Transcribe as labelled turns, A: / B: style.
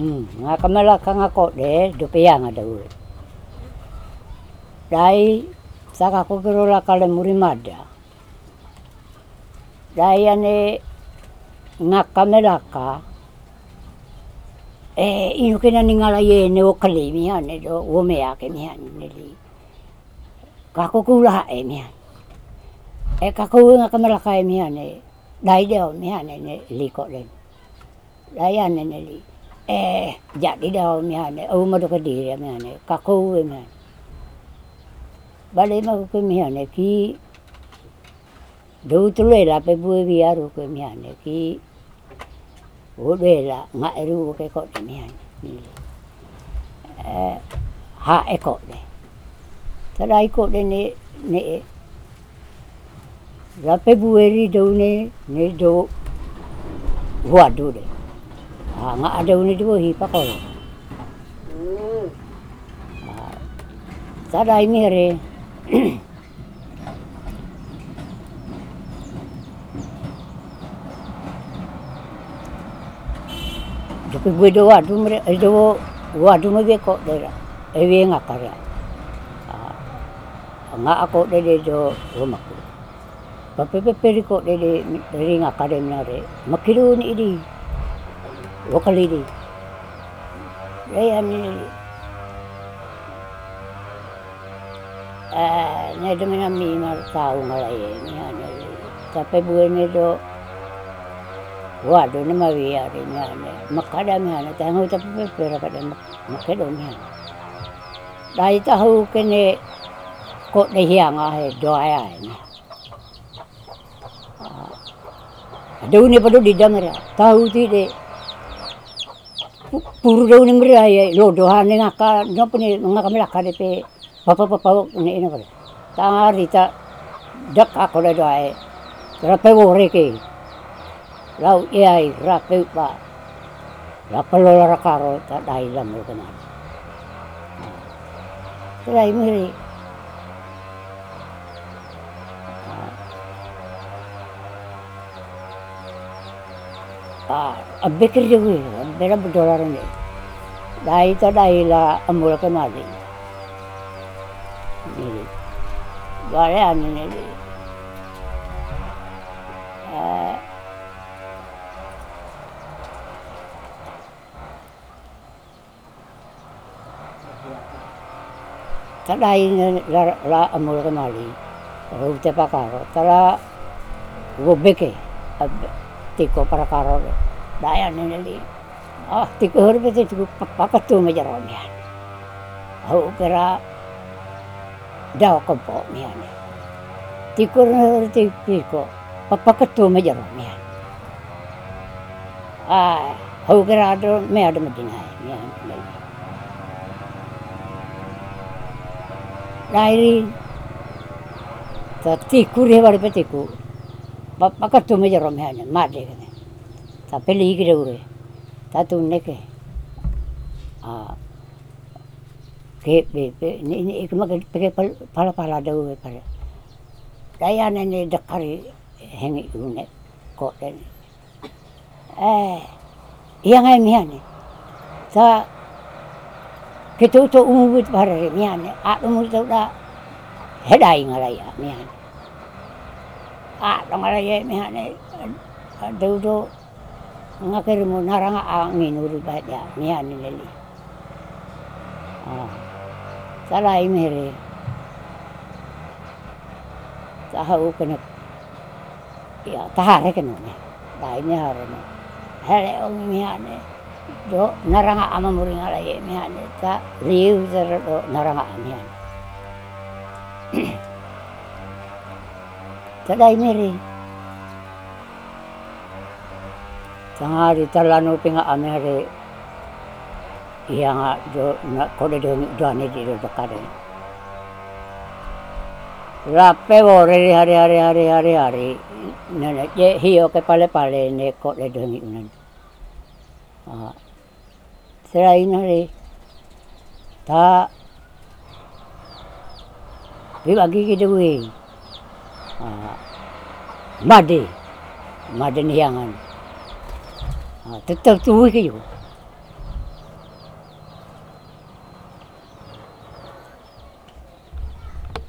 A: nga kamalaka nga ko de dupia nga daw. Dai saka ko la kale murimada. Dai ane nga kamalaka ino kena ningala ye ne o kali mi ane do o me ake mi ane neli. Kako kula mi ane. Kako nga kamalaka mi ane. Dai deo mi ane ne liko len. Dai ane neli. Jadi daw mi ane o mado ka dire mi ane kako mi ane. Bale ma ko mi ane ki do tulela pe bue viaru ko mi ane ki o lela nga eru ke ko mi ane. Ha e ko de. Tadai ko de ne la pe bue ri do ne do wadu de. Nga ada uni do hi pa ko. Tadai mi re Tapi gue do wadu mere do wadu me ko de ewe nga kare. Nga ako de do romaku. Pape periko de nga kare minare. Makiru ni di. Wakali di. Ani ne do mena mi mar tau ngalai ni ane. Tapi buene do wadu ne maviari ni ane. Makada mi ane tango tapi pera kada makedo mi ane. Dai tahu kene ko de hianga he do aya ni. Do ni padu di damera. Tahu ti de puru do ni mera ye lo do hane ngaka no pene ngaka melaka de pe papa ni ina pare. Tarita dak ako le do ai. Rape wore ke. Lau ai rape pa. Rape lo la karo ta dai lam lo kana. Trai meri. Abekir juga, bera $2 ni. Dai ta dai la amul ke mali. Ni. Bare ane ni. Ta dai la amul ke mali. Ru te pakaro. Tara gobeke. Tiko para karo daya neli tiko horbe te tiko pakatu me jaro mi ane au pera daw kompo mi ane tiko tiko pakatu me jaro mi ane au pera do me ada medina mi ane dairi ta tiko re var pe tiko pakatu me jaro mi ane made kene ta peli ki ure ta tunne ke ke ni ikma ke pala do pare daya ne dakari hengi une ko den yang ai mi ane ta ke to umut pare mi ane umut da hedai ngalai mi ane dongalai mi ane do ngakir mo naranga angin uri baca mi ane leli salai mere tahu kena ya tahare kena dai ni hare ne hele mi ane do naranga ama muri ngalai mi ane ta riu do naranga mi ane Tadai meri. Tangari talano pinga amere. Yang do na kode do ane di do bakare. Rape wore hari. Nana je hiyo ke pale ne kode do ni unan. Serai nare. Ta bagi ke dewe. Made niangan. Tetap tuwi ke yo.